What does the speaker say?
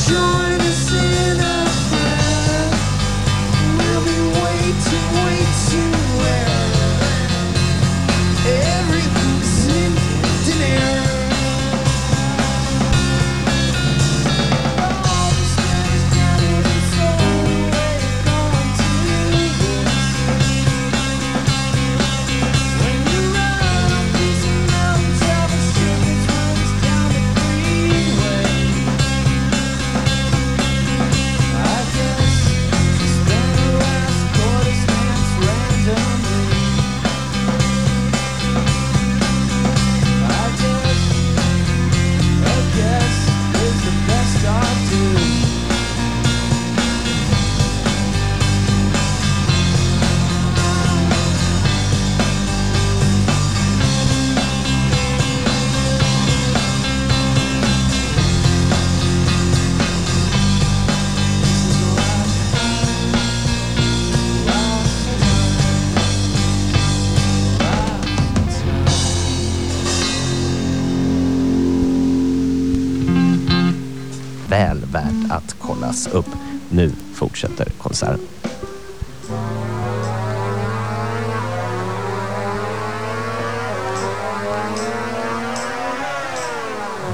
Join us in a prayer. We'll be waiting where everything's in thin air. All the stars gathered and so wake on to this. When you run up these mountains, all the sugars runs down the freeway. I guess she spent her last quarter stamps randomly. A guess is the best I do. Väl värt att kollas upp. Nu fortsätter konserten.